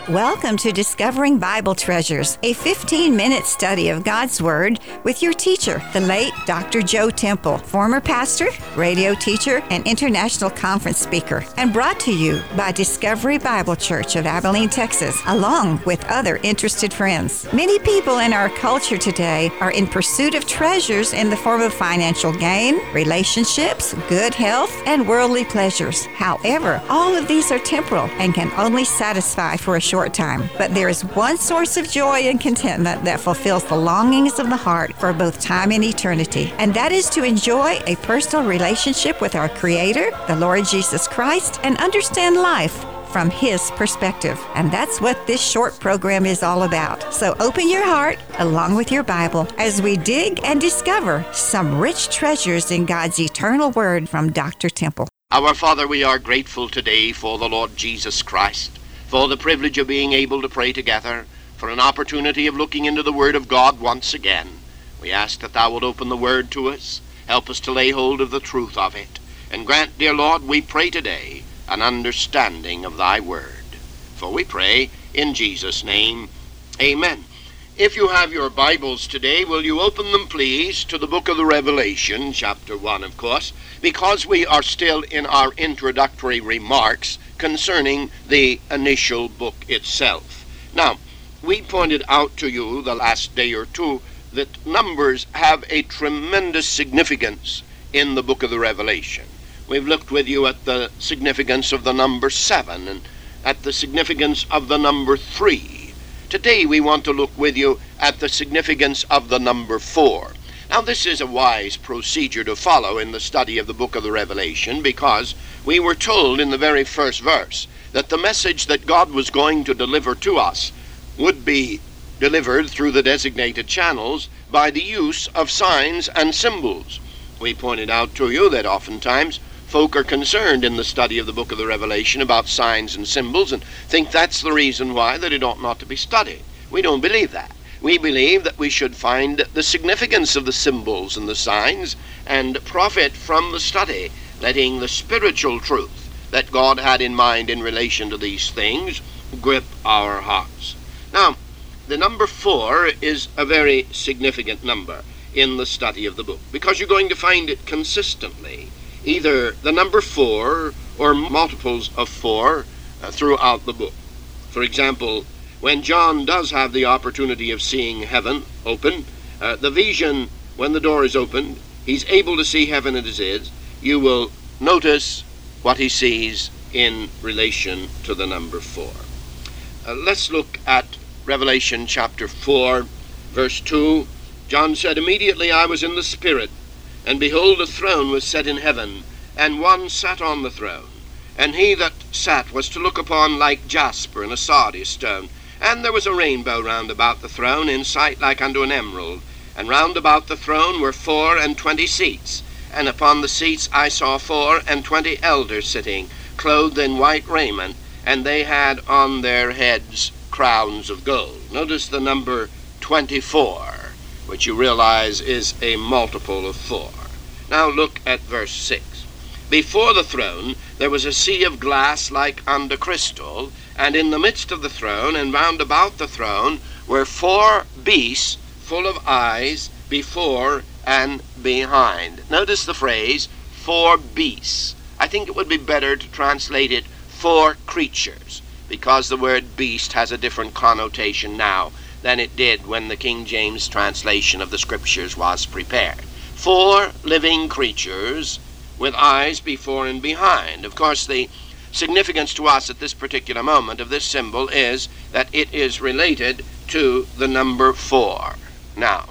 Welcome to Discovering Bible Treasures, a 15-minute study of God's Word with your teacher, the late Dr. Joe Temple, former pastor, radio teacher, and international conference speaker, and brought to you by Discovery Bible Church of Abilene, Texas, along with other interested friends. Many people in our culture today are in pursuit of treasures in the form of financial gain, relationships, good health, and worldly pleasures. However, all of these are temporal and can only satisfy for a short time. But there is one source of joy and contentment that fulfills the longings of the heart for both time and eternity, and that is to enjoy a personal relationship with our Creator, the Lord Jesus Christ, and understand life from His perspective. And that's what this short program is all about. So open your heart along with your Bible as we dig and discover some rich treasures in God's eternal Word from Dr. Temple. Our Father, we are grateful today for the Lord Jesus Christ, for the privilege of being able to pray together, for an opportunity of looking into the Word of God once again. We ask that Thou wilt open the Word to us, help us to lay hold of the truth of it, and grant, dear Lord, we pray today, an understanding of Thy Word. For we pray in Jesus' name, Amen. If you have your Bibles today, will you open them, please, to the book of the Revelation, chapter 1, of course, because we are still in our introductory remarks concerning the initial book itself. Now, we pointed out to you the last day or two that numbers have a tremendous significance in the book of the Revelation. We've looked with you at the significance of the number 7 and at the significance of the number 3. Today we want to look with you at the significance of the number 4. Now, this is a wise procedure to follow in the study of the book of the Revelation, because we were told in the very first verse that the message that God was going to deliver to us would be delivered through the designated channels by the use of signs and symbols. We pointed out to you that oftentimes folk are concerned in the study of the book of the Revelation about signs and symbols and think that's the reason why that it ought not to be studied. We don't believe that. We believe that we should find the significance of the symbols and the signs and profit from the study, letting the spiritual truth that God had in mind in relation to these things grip our hearts. Now, the number 4 is a very significant number in the study of the book, because you're going to find it consistently, either the number 4 or multiples of 4 throughout the book. For example, when John does have the opportunity of seeing heaven open, the vision, when the door is opened, he's able to see heaven as it is. You will notice what he sees in relation to the number 4. Let's look at Revelation chapter 4, verse 2. John said, "Immediately I was in the Spirit, and behold, a throne was set in heaven, and one sat on the throne. And he that sat was to look upon like jasper and a sardius stone. And there was a rainbow round about the throne, in sight like unto an emerald. And round about the throne were 24 seats. And upon the seats I saw 24 elders sitting, clothed in white raiment, and they had on their heads crowns of gold." Notice the number 24, which you realize is a multiple of 4. Now look at verse 6. "Before the throne there was a sea of glass like unto crystal, and in the midst of the throne and round about the throne were 4 beasts full of eyes before and behind." Notice the phrase, 4 beasts. I think it would be better to translate it 4 creatures, because the word beast has a different connotation now than it did when the King James translation of the Scriptures was prepared. 4 living creatures with eyes before and behind. Of course, the significance to us at this particular moment of this symbol is that it is related to the number 4. Now,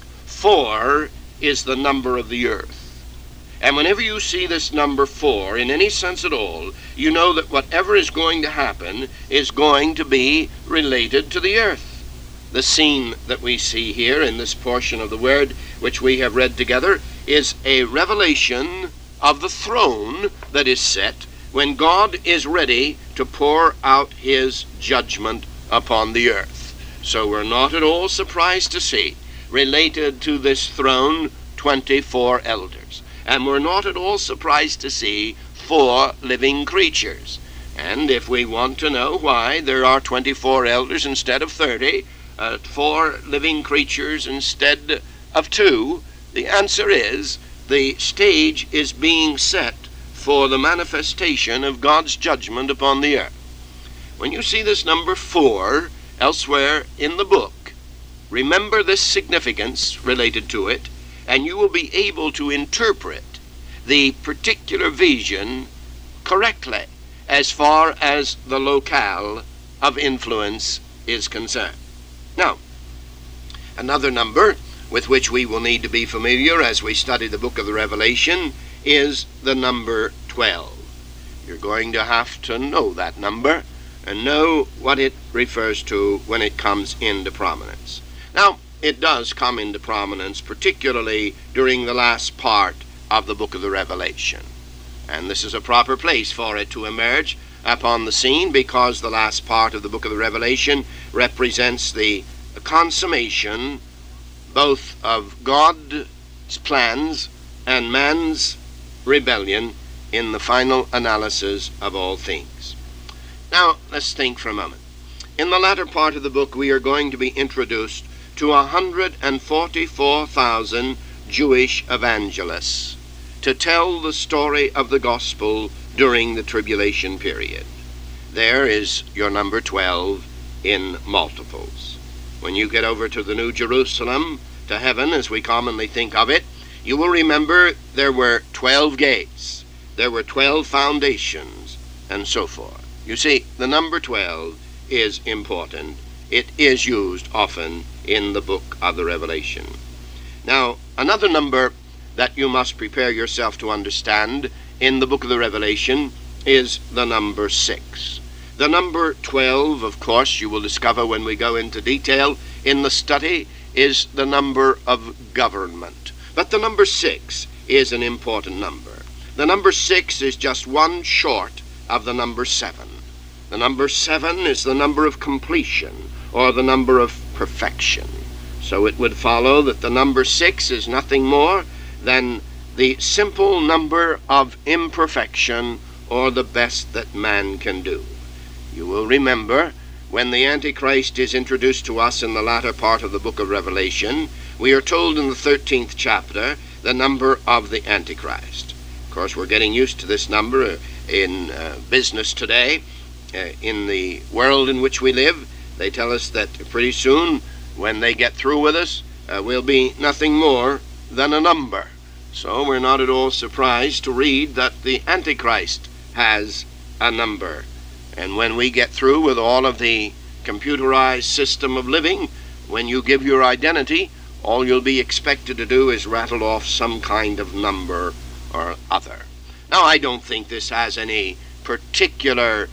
4 is the number of the earth. And whenever you see this number 4 in any sense at all, you know that whatever is going to happen is going to be related to the earth. The scene that we see here in this portion of the Word, which we have read together, is a revelation of the throne that is set when God is ready to pour out His judgment upon the earth. So we're not at all surprised to see, related to this throne, 24 elders. And we're not at all surprised to see 4 living creatures. And if we want to know why there are 24 elders instead of 30, 4 living creatures instead of 2, the answer is the stage is being set for the manifestation of God's judgment upon the earth. When you see this number 4 elsewhere in the book, remember this significance related to it, and you will be able to interpret the particular vision correctly as far as the locale of influence is concerned. Now, another number with which we will need to be familiar as we study the book of the Revelation is the number 12. You're going to have to know that number and know what it refers to when it comes into prominence. Now, it does come into prominence, particularly during the last part of the book of the Revelation. And this is a proper place for it to emerge upon the scene, because the last part of the book of the Revelation represents the consummation both of God's plans and man's rebellion in the final analysis of all things. Now, let's think for a moment. In the latter part of the book, we are going to be introduced to 144,000 Jewish evangelists to tell the story of the gospel during the tribulation period. There is your number 12 in multiples. When you get over to the New Jerusalem, to heaven as we commonly think of it, you will remember there were 12 gates, there were 12 foundations, and so forth. You see, the number 12 is important. It is used often in the book of the Revelation. Now, another number that you must prepare yourself to understand in the book of the Revelation is the number 6. The number 12, of course, you will discover when we go into detail in the study, is the number of government. But the number 6 is an important number. The number 6 is just one short of the number 7. The number 7 is the number of completion, or the number of perfection. So it would follow that the number 6 is nothing more than the simple number of imperfection, or the best that man can do. You will remember when the Antichrist is introduced to us in the latter part of the book of Revelation, we are told in the 13th chapter the number of the Antichrist. Of course, we're getting used to this number in business today. In the world in which we live, they tell us that pretty soon, when they get through with us, we'll be nothing more than a number. So we're not at all surprised to read that the Antichrist has a number. And when we get through with all of the computerized system of living, when you give your identity, all you'll be expected to do is rattle off some kind of number or other. Now, I don't think this has any particular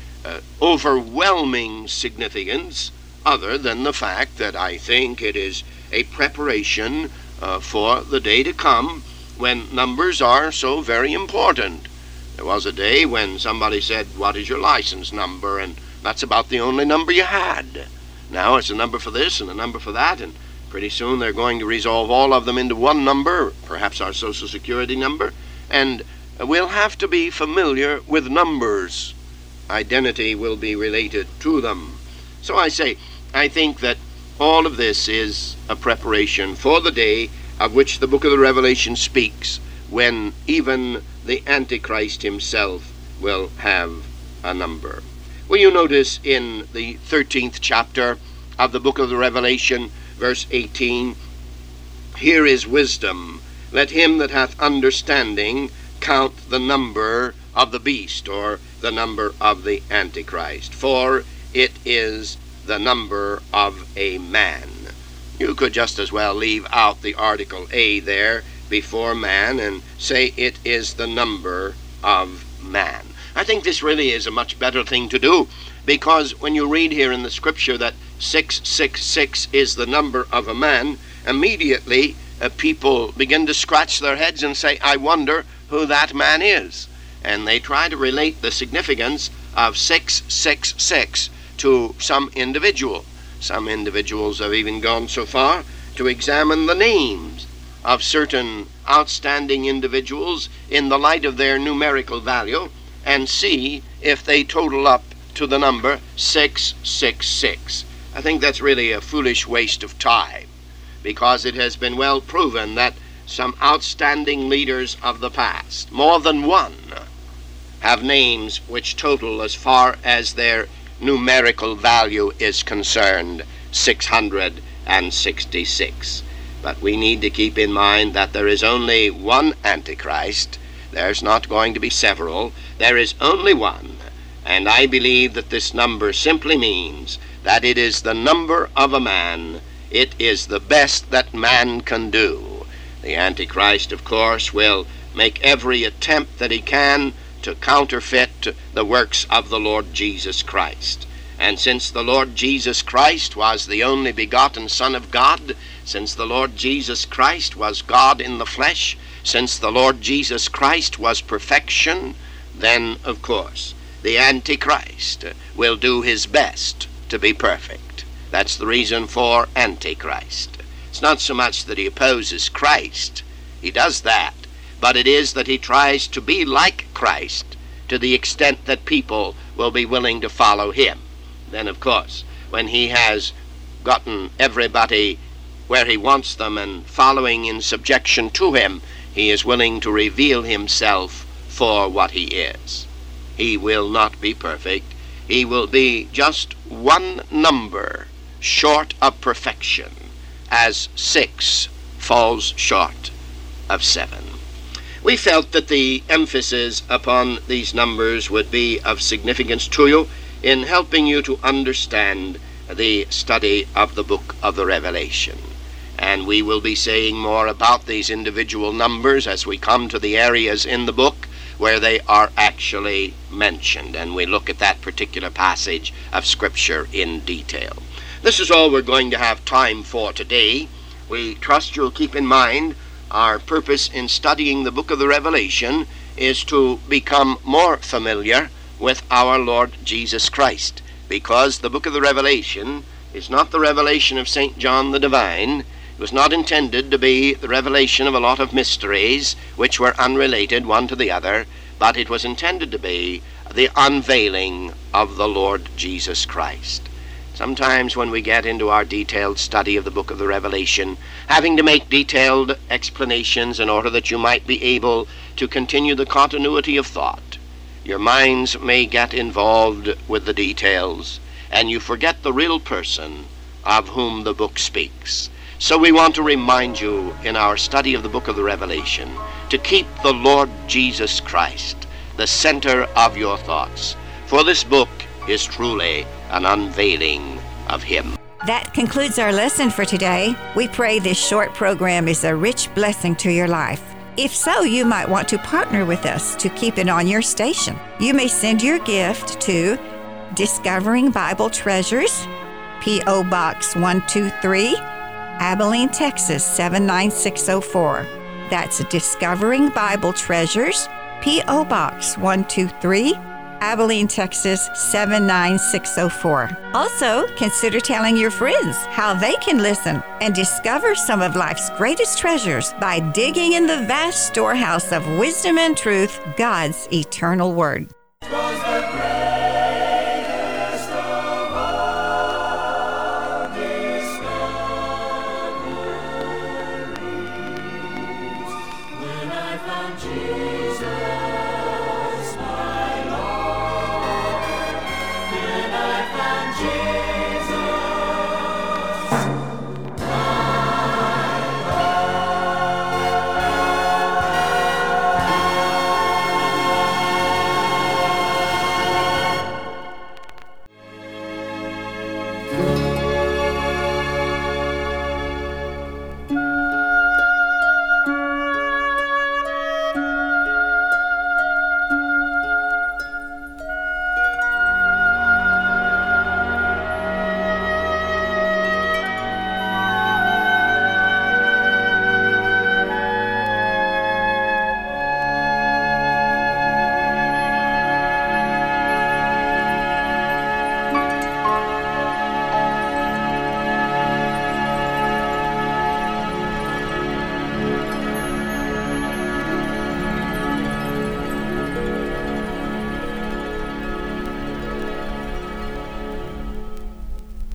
overwhelming significance other than the fact that I think it is a preparation for the day to come when numbers are so very important. There was a day when somebody said, "What is your license number?" And that's about the only number you had. Now it's a number for this and a number for that, and pretty soon they're going to resolve all of them into one number, perhaps our Social Security number, and we'll have to be familiar with numbers. Identity will be related to them. So I say, I think that all of this is a preparation for the day of which the book of the Revelation speaks, when even the Antichrist himself will have a number. Will you notice in the 13th chapter of the book of the Revelation, verse 18, "Here is wisdom. Let him that hath understanding count the number of the beast," or the number of the Antichrist, "for it is the number of a man." You could just as well leave out the article a there before man and say it is the number of man. I think this really is a much better thing to do, because when you read here in the scripture that 666 is the number of a man, immediately people begin to scratch their heads and say, "I wonder who that man is." And they try to relate the significance of 666 to some individual. Some individuals have even gone so far to examine the names of certain outstanding individuals in the light of their numerical value and see if they total up to the number 666. I think that's really a foolish waste of time, because it has been well proven that some outstanding leaders of the past, more than one, have names which total, as far as their numerical value is concerned, 666. But we need to keep in mind that there is only one Antichrist. There's not going to be several. There is only one. And I believe that this number simply means that it is the number of a man. It is the best that man can do. The Antichrist, of course, will make every attempt that he can to counterfeit the works of the Lord Jesus Christ. And since the Lord Jesus Christ was the only begotten Son of God, since the Lord Jesus Christ was God in the flesh, since the Lord Jesus Christ was perfection, then, of course, the Antichrist will do his best to be perfect. That's the reason for Antichrist. It's not so much that he opposes Christ. He does that. But it is that he tries to be like Christ to the extent that people will be willing to follow him. Then, of course, when he has gotten everybody where he wants them and following in subjection to him, he is willing to reveal himself for what he is. He will not be perfect. He will be just one number short of perfection, as 6 falls short of 7. We felt that the emphasis upon these numbers would be of significance to you in helping you to understand the study of the book of the Revelation. And we will be saying more about these individual numbers as we come to the areas in the book where they are actually mentioned, and we look at that particular passage of Scripture in detail. This is all we're going to have time for today. We trust you'll keep in mind our purpose in studying the book of the Revelation is to become more familiar with our Lord Jesus Christ, because the book of the Revelation is not the revelation of St. John the Divine. It was not intended to be the revelation of a lot of mysteries which were unrelated one to the other, but it was intended to be the unveiling of the Lord Jesus Christ. Sometimes when we get into our detailed study of the book of the Revelation, having to make detailed explanations in order that you might be able to continue the continuity of thought, your minds may get involved with the details, and you forget the real person of whom the book speaks. So we want to remind you in our study of the book of the Revelation to keep the Lord Jesus Christ the center of your thoughts, for this book is truly an unveiling of him. That concludes our lesson for today. We pray this short program is a rich blessing to your life. If so, you might want to partner with us to keep it on your station. You may send your gift to Discovering Bible Treasures, P.O. Box 123, Abilene, Texas 79604. That's Discovering Bible Treasures, P.O. Box 123, Abilene, Texas 79604. Also, consider telling your friends how they can listen and discover some of life's greatest treasures by digging in the vast storehouse of wisdom and truth, God's eternal Word.